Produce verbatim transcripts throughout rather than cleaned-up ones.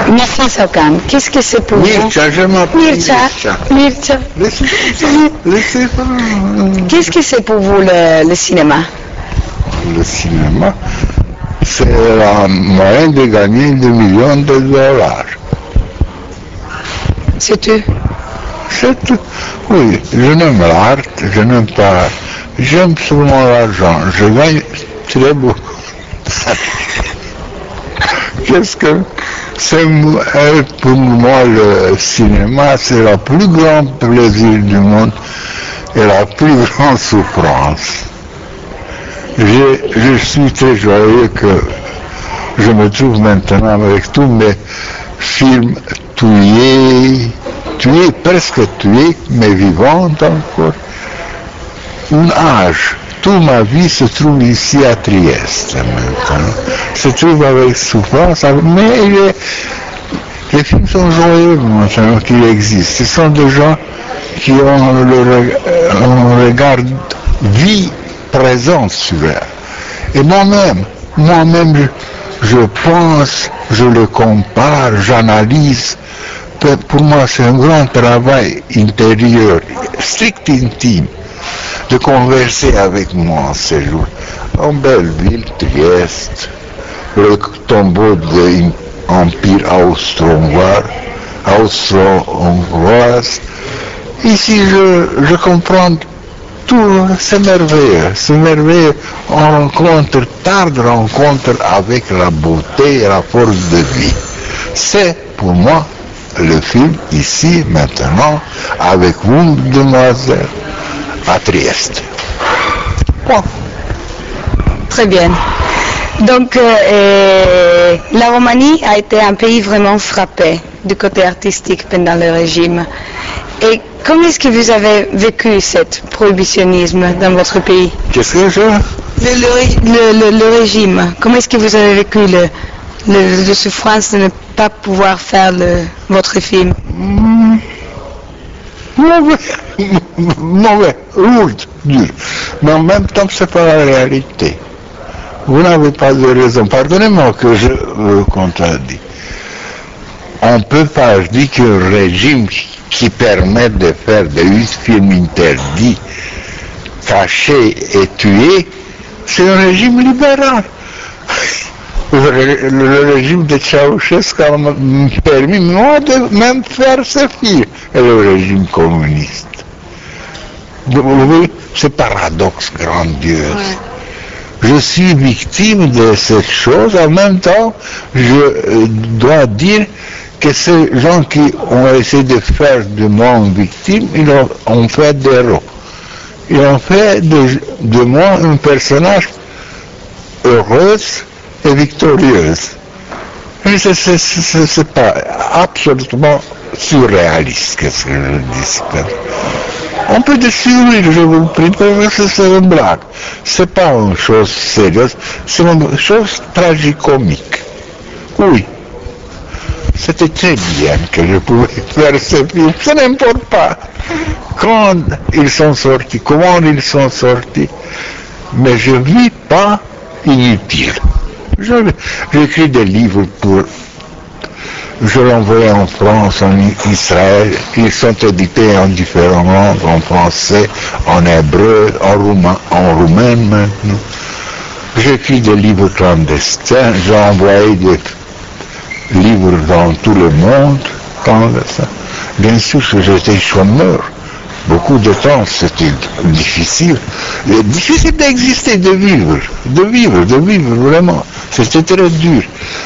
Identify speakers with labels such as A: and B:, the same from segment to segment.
A: Mircea Saucan, qu'est-ce que c'est pour
B: Mircea, je m'appelle
A: Mircea. Mircea.
B: Laissez ça, laissez ça.
A: Qu'est-ce que c'est pour vous le, le cinéma?
B: Le cinéma, c'est un moyen de gagner des millions de dollars.
A: C'est tout?
B: C'est tout. Oui, je n'aime l'art, je n'aime pas. J'aime seulement l'argent. Je gagne très beaucoup. Qu'est-ce que c'est pour moi le cinéma, c'est le plus grand plaisir du monde et la plus grande souffrance. Je, je suis très joyeux que je me trouve maintenant avec tous mes films tués, tués, presque tués, mais vivants encore. Un âge. Toute ma vie se trouve ici à Trieste maintenant. Se trouve avec souffrance, mais les, les films sont joyeux maintenant qu'ils existent. Ce sont des gens qui ont le un regard vie présente sur eux. Et moi-même, moi-même, je, je pense, je le compare, j'analyse. Pour moi, c'est un grand travail intérieur, strict intime, de converser avec moi en ces jours. En belle ville, Trieste, le tombeau de l'Empire austro-hongrois, austro-hongroise. Ici, je, je comprends tout, c'est merveilleux, c'est merveilleux. On rencontre, tarde rencontre avec la beauté et la force de vie. C'est pour moi le film ici, maintenant, avec vous, demoiselle, à Trieste. Bon.
A: Très bien. Donc, euh, la Roumanie a été un pays vraiment frappé du côté artistique pendant le régime. Et comment est-ce que vous avez vécu cet prohibitionnisme dans votre pays?
B: Qu'est-ce que je...
A: Le, le, le, le régime, comment est-ce que vous avez vécu le, le, le souffrance de ne pas pouvoir faire le, votre film?
B: Mmh. Mauvais, mauvais, lourd, dur. Mais en même temps, c'est pas la réalité. Vous n'avez pas de raison. Pardonnez-moi que je vous contredis. On ne peut pas dire qu'un régime qui permet de faire des huit films interdits, cachés et tués, c'est un régime libéral. Le, le régime de Ceausescu a permis moi de même faire ce film, et le régime communiste. Vous voyez, c'est paradoxe grandiose. Ouais. Je suis victime de cette chose, en même temps, je dois dire que ces gens qui ont essayé de faire de moi une victime, ils ont, ont fait des héros. Ils ont fait de, de moi un personnage heureux et victorieuse. Et c'est, c'est, c'est, c'est pas absolument surréaliste, qu'est-ce que je dis. On peut de sourire, je vous prie, parce que c'est une blague. C'est pas une chose sérieuse, c'est une chose tragicomique. Oui. C'était très bien que je pouvais faire ce film, ça n'importe pas. Quand ils sont sortis, comment ils sont sortis, mais je ne vis pas inutile. J'écris des livres pour... Je l'envoie en France, en Israël. Ils sont édités en différentes langues, en français, en hébreu, en roumain, en roumain maintenant. J'écris des livres clandestins. J'ai envoyé des livres dans tout le monde. Quand ça. Bien sûr que j'étais chômeur. Beaucoup de temps, c'était difficile. Difficile d'exister, de vivre, de vivre, de vivre vraiment. C'était très dur.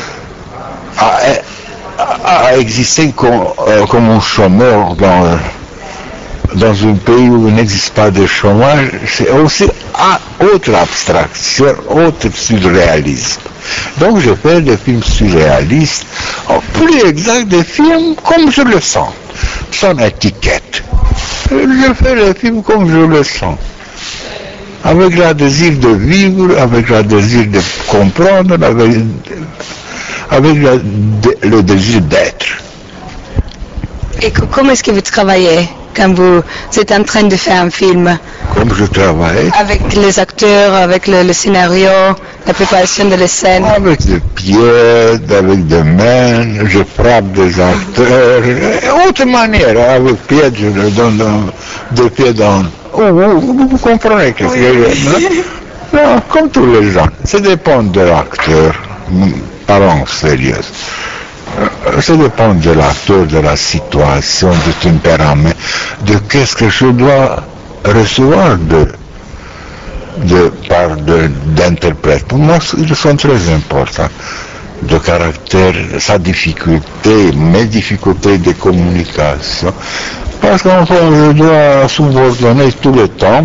B: À, à, à exister comme, euh, comme un chômeur dans, dans un pays où il n'existe pas de chômage, c'est aussi à, autre abstraction, autre surréalisme. Donc je fais des films surréalistes, plus exact des films comme je le sens, sans étiquette. Je fais les films comme je le sens, avec le désir de vivre, avec le désir de comprendre, avec, avec le, de, le désir d'être.
A: Et comment est-ce que vous travaillez quand vous êtes en train de faire un film?
B: Comme je travaille.
A: Avec les acteurs, avec le, le scénario, la préparation de la scène.
B: Avec des pieds, avec des mains, je frappe des acteurs. Autre manière, avec pieds, je leur donne des pieds dans... Oh, vous, vous comprenez ce que je veux dire? Non, comme tous les gens. Ça dépend de l'acteur. Parlons sérieux. Ça dépend de l'acteur, de la situation, du tempérament, de qu'est-ce que je dois recevoir de, de part d'interprète. Pour moi, ils sont très importants. De caractère, sa difficulté, mes difficultés de communication. Parce qu'en fait, je dois subordonner tout le temps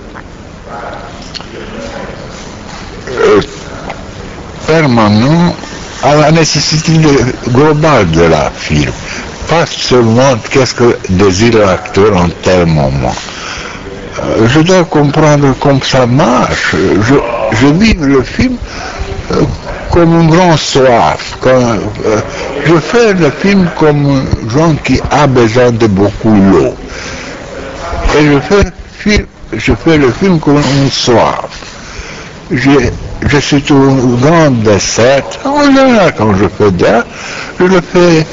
B: euh, permanent à la nécessité de, globale de la film. Pas seulement qu'est-ce que désire l'acteur en tel moment. Euh, je dois comprendre comment ça marche. Je, je vis le film euh, comme une grande soif. Comme, euh, je fais le film comme un gens qui a besoin de beaucoup d'eau. Et je fais, je fais le film comme une soif. Je, je suis un grand dessert. En général, quand je fais ça, je le fais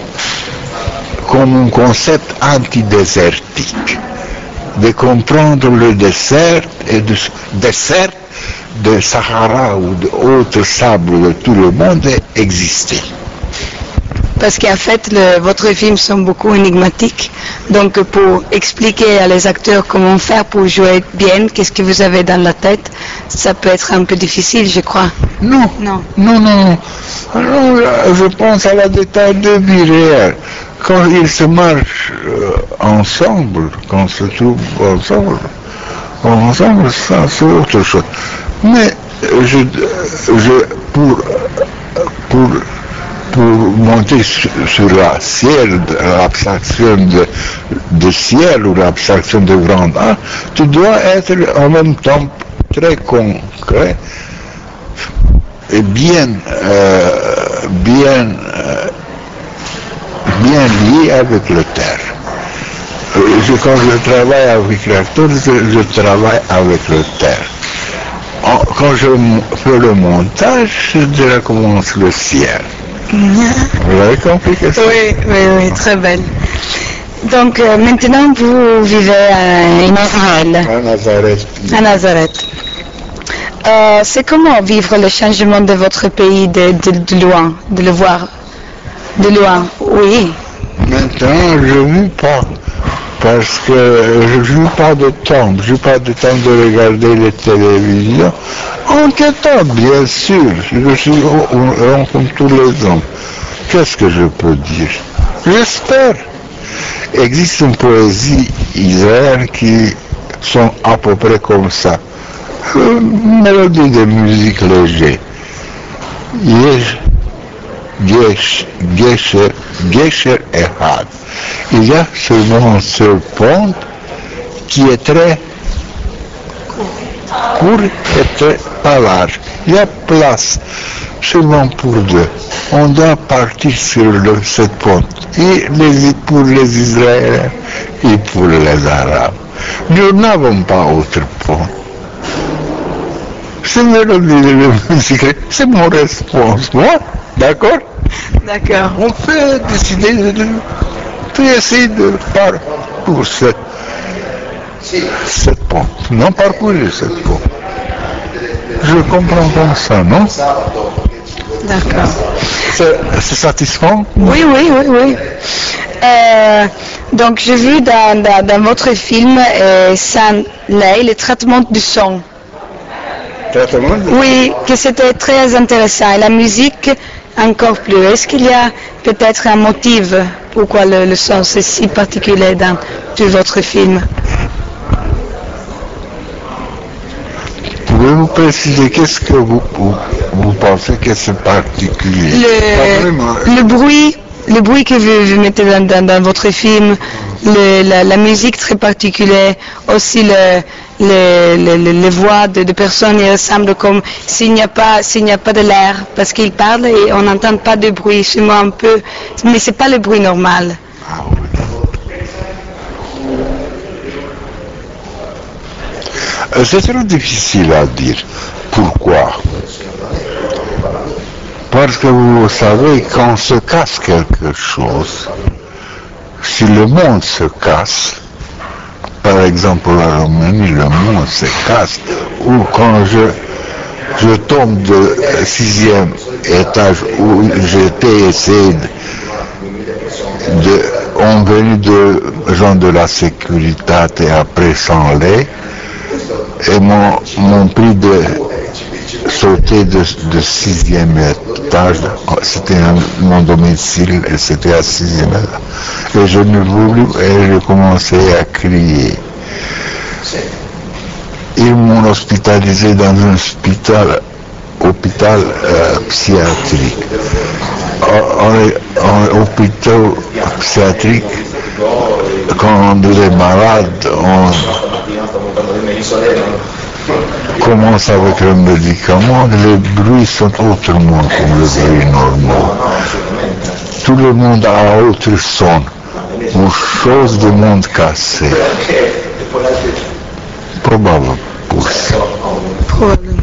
B: comme un concept antidésertique. De comprendre le désert et le désert de Sahara ou d'autres sables de tout le monde exister.
A: Parce qu'en fait, le, votre films sont beaucoup énigmatiques. Donc, pour expliquer à les acteurs comment faire pour jouer bien, qu'est-ce que vous avez dans la tête, ça peut être un peu difficile, je crois.
B: Non, non, non, non. Alors, je pense à la détail de vie réelle. Quand ils se marchent euh, ensemble, quand ils se trouvent ensemble, ensemble, ça c'est autre chose. Mais je, je pour, pour pour monter sur, sur la ciel, l'abstraction de, de ciel ou l'abstraction de grand art, tu dois être en même temps très concret et bien, euh, bien, euh, bien lié avec le terre. Je, quand je travaille avec l'acteur, je, je travaille avec le terre. Quand je fais le montage, je déjà commence le ciel. Vous avez compris que ça?
A: Oui, oui, oui, très belle. Donc euh, maintenant vous vivez à Israël.
B: À Nazareth.
A: À Nazareth. Euh, c'est comment vivre le changement de votre pays de, de, de loin, de le voir de loin? Oui.
B: Maintenant, je ne vis pas. Parce que je n'ai pas de temps, je n'ai pas de temps de regarder les télévisions. En quel temps, bien sûr, je suis rond comme tous les hommes. Qu'est-ce que je peux dire? J'espère. Il existe une poésie israélienne qui sont à peu près comme ça. Une mélodie de musique légère. Yesh, Gesh, Gesher, Gesher Ehad. Il y a seulement un seul pont qui est très court et très pas large. Il y a place seulement pour deux. On doit partir sur le, cette pont. Et les, pour les Israéliens et pour les Arabes. Nous n'avons pas autre pont. C'est mélodie de musique, c'est mon réponse, moi, d'accord?
A: D'accord.
B: On peut décider de... essayer de parcourir cette, cette pente, non parcourir cette pente. Je comprends comme ça, non?
A: D'accord.
B: C'est, c'est satisfaisant?
A: Oui, oui, oui, oui. Euh, donc j'ai vu dans, dans, dans votre film euh, San Lei, le traitement du son.
B: Traitement du...
A: Oui, que c'était très intéressant. Et la musique encore plus. Est-ce qu'il y a peut-être un motif pourquoi le, le son est si particulier dans tout votre film?
B: Pouvez-vous préciser qu'est-ce que vous, vous, vous pensez que c'est particulier?
A: Le, le bruit, le bruit que vous, vous mettez dans, dans, dans votre film, le, la, la musique très particulière, aussi le, le, le, le, les voix de, de personnes, ils ressemblent comme s'il n'y a pas, s'il n'y a pas de l'air, parce qu'ils parlent et on n'entend pas de bruit, seulement un peu, mais c'est pas le bruit normal.
B: Ah oui. C'est très difficile à dire. Pourquoi? Parce que vous savez, quand se casse quelque chose, si le monde se casse, par exemple la Roumanie, le monde se casse, ou quand je, je tombe de sixième étage où j'étais essayé de, de on venait de gens de la sécurité et après sans lait, et m'ont, m'ont pris de sauter de, de sixième étage, c'était un, mon domicile et c'était à sixième étage. Et je ne voulais, et je commençais à crier. Ils m'ont hospitalisé dans un hôpital, hôpital euh, psychiatrique. En, en hôpital psychiatrique, quand on est malade, on commence avec le médicament, les bruits sont autrement comme le bruit normal. Tout le monde a autre son, ou chose de monde cassé. Probablement pour ça.
A: Probablement.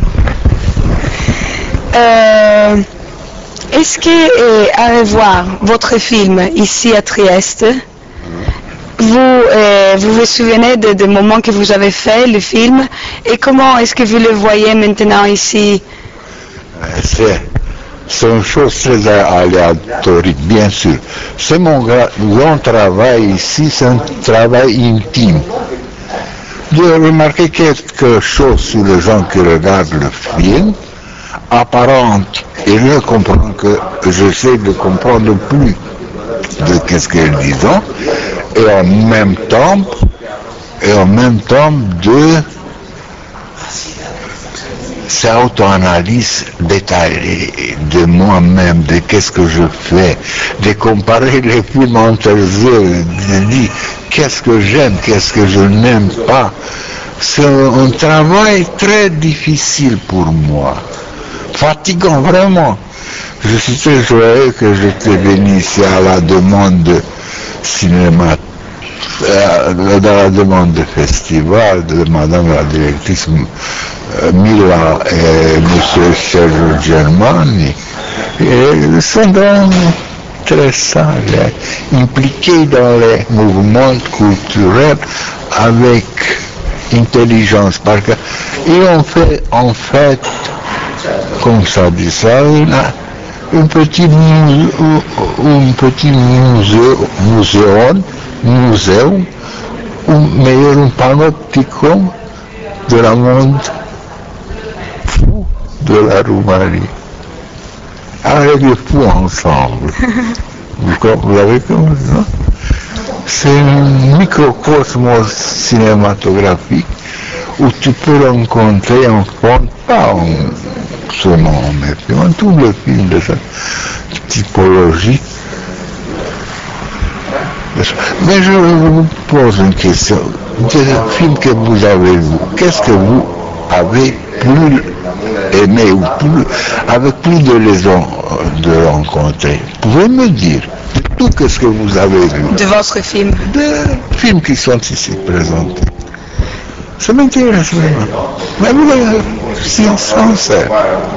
A: Euh, est-ce que, euh, à revoir votre film ici à Trieste, vous, euh, vous vous souvenez de, de moments que vous avez fait le film et comment est-ce que vous le voyez maintenant ici?
B: C'est, c'est une chose très aléatoire, bien sûr. C'est mon grand, grand travail ici, c'est un travail intime. De remarquer quelque chose sur les gens qui regardent le film, apparente, et je comprends que j'essaie de comprendre plus de qu'est-ce qu'elles disent, et en même temps, et en même temps de cette auto-analyse détaillée de moi-même, de qu'est-ce que je fais, de comparer les films entre eux, de dire qu'est-ce que j'aime, qu'est-ce que je n'aime pas. C'est un travail très difficile pour moi, fatigant vraiment. Je suis très joyeux que j'étais venu ici à la demande de cinéma, euh, dans la demande de festival de madame la directrice euh, Mila et monsieur Sergio Germani. Et ils sont dans, très sages, impliqués dans les mouvements culturels avec intelligence, parce qu'ils ont fait en fait, comme ça dit ça, une, un petit musée, un petit musée, muséum, muséum, ou meilleur un panopticon de la monde fou de la Roumanie. Avec les fous ensemble. Vous, vous avez compris, non? C'est un microcosmos cinématographique où tu peux rencontrer en fond, pas en ce nom, mais en tous les films de cette typologie. Mais je vous pose une question. Des films que vous avez vus, qu'est-ce que vous avez plus aimé ou plus, avec plus de raisons de rencontrer? Vous pouvez me dire de tout ce que vous avez vu?
A: De votre film?
B: Des films qui sont ici présentés. Ça m'intéresse vraiment. Mais vous, si on sincère.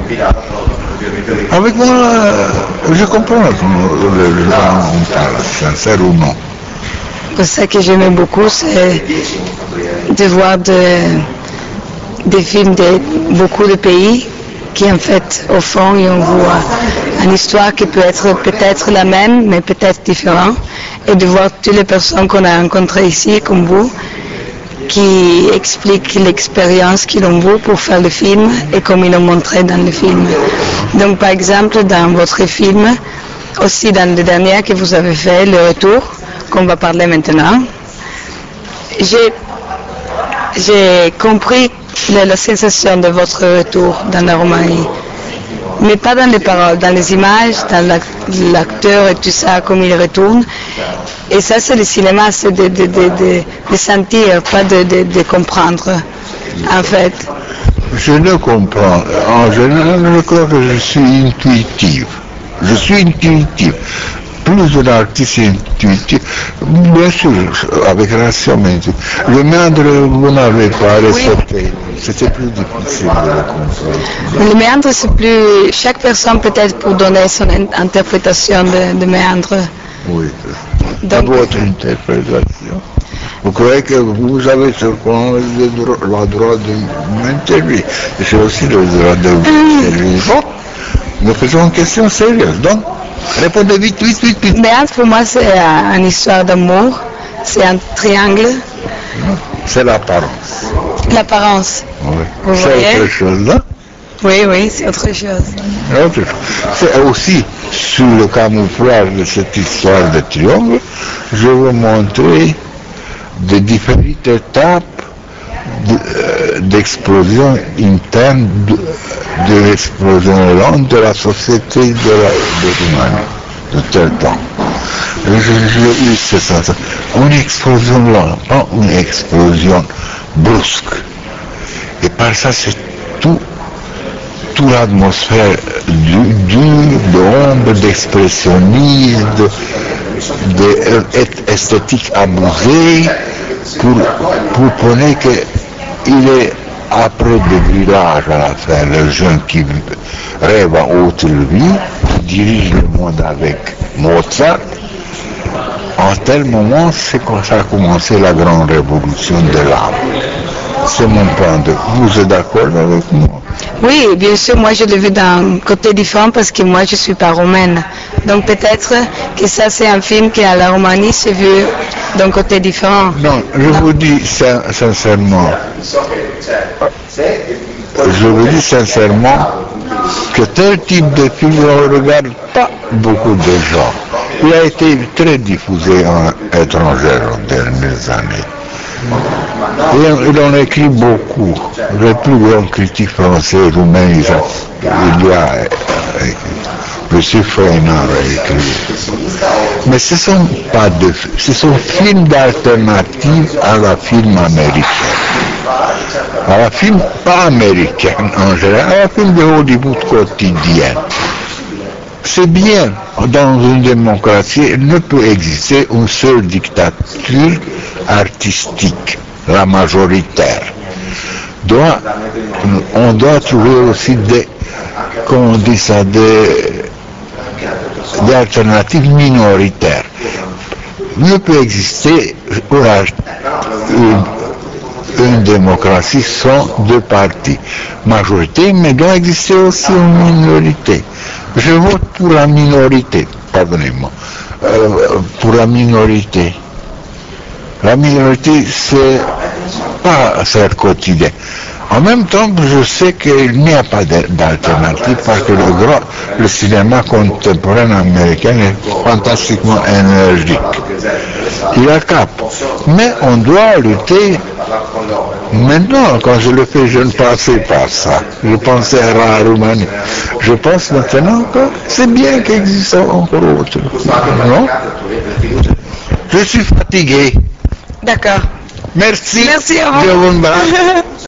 B: Avec moi, je comprends le, le genre on parle, sincère ou non.
A: Ce que j'aimais beaucoup, c'est de voir de, des films de beaucoup de pays qui, en fait, au fond, on voit une histoire qui peut être peut-être la même, mais peut-être différente, et de voir toutes les personnes qu'on a rencontrées ici, comme vous, qui expliquent l'expérience qu'ils ont eue pour faire le film et comme ils l'ont montré dans le film. Donc, par exemple, dans votre film, aussi dans le dernier que vous avez fait, Le Retour, qu'on va parler maintenant, j'ai, j'ai compris la, la sensation de votre retour dans la Roumanie, mais pas dans les paroles, dans les images, dans la, l'acteur et tout ça, comme il retourne. Et ça, c'est le cinéma, c'est de, de, de, de, de sentir, pas de, de, de comprendre, en fait.
B: Je le comprends. En général, je crois que je suis intuitif. Je suis intuitif. plus un artiste intuitif, bien sûr, avec ratio, mais le méandre, vous n'avez pas respecté. C'était plus difficile de le comprendre.
A: Le méandre, c'est plus... Chaque personne peut-être pour donner son interprétation de, de méandre.
B: Oui,
A: Donc,
B: à votre interprétation. Vous croyez que vous avez certainement le droit, le droit de m'interviewer. J'ai aussi le droit de vous interviewer. Bon, nous faisons une question sérieuse. Donc, répondez vite, vite, vite, vite.
A: méandre, pour moi, c'est une histoire d'amour. C'est un triangle.
B: C'est l'apparence.
A: L'apparence.
B: Oui.
A: Vous
B: C'est
A: voyez?
B: autre chose, là.
A: Oui, oui, c'est autre chose.
B: Autre chose. C'est aussi sur le camouflage de cette histoire de triangle, je vais montrer des différentes étapes d'explosion interne, de, de l'explosion lente de la société de la de Roumanie, de tel temps. J'ai eu ce sens. Une explosion lente, pas une explosion brusque. Et par ça, c'est tout, toute l'atmosphère du, du, d'ombre, d'expressionnisme, d'esthétique abusée, pour, pour prouver qu'il est après le village à la fin, le jeune qui rêve à autre vie, qui dirige le monde avec Mozart. En tel moment, c'est quand ça a commencé la grande révolution de l'âme. C'est mon point de vue. Vous êtes d'accord avec moi?
A: Oui, bien sûr, moi je l'ai vu d'un côté différent parce que moi je ne suis pas roumaine. Donc peut-être que ça c'est un film qui à la Roumanie s'est vu d'un côté différent.
B: Non, je vous dis sincèrement, je vous dis sincèrement que tel type de film ne regarde pas beaucoup de gens. Il a été très diffusé en étranger en dernières années. Et il en écrit beaucoup. Le plus grand critique français roumain, il y a M. Freinar a écrit. Mais ce sont pas de, ce sont films d'alternative à la film américaine. À la film pas américaine en général, à la film de Hollywood quotidien. C'est bien, dans une démocratie, il ne peut exister une seule dictature artistique, la majoritaire. Doit, on doit trouver aussi des, comment on dit ça, des, des alternatives minoritaires. Il ne peut exister une, une démocratie sans deux partis. Majorité, mais doit exister aussi une minorité. Je vote pour la minorité, pardonnez-moi, euh, pour la minorité. La minorité, c'est pas faire quotidien. En même temps, je sais qu'il n'y a pas d'alternative parce que le, grand, le cinéma contemporain américain est fantastiquement énergique. Il a cap. Mais on doit lutter. Maintenant, quand je le fais, je ne pensais pas à ça. Je pensais à la Roumanie. Je pense maintenant que c'est bien qu'il existe encore autre. Non? Je suis fatigué.
A: D'accord.
B: Merci.
A: Merci, au revoir.
B: Dieu vous embrasse.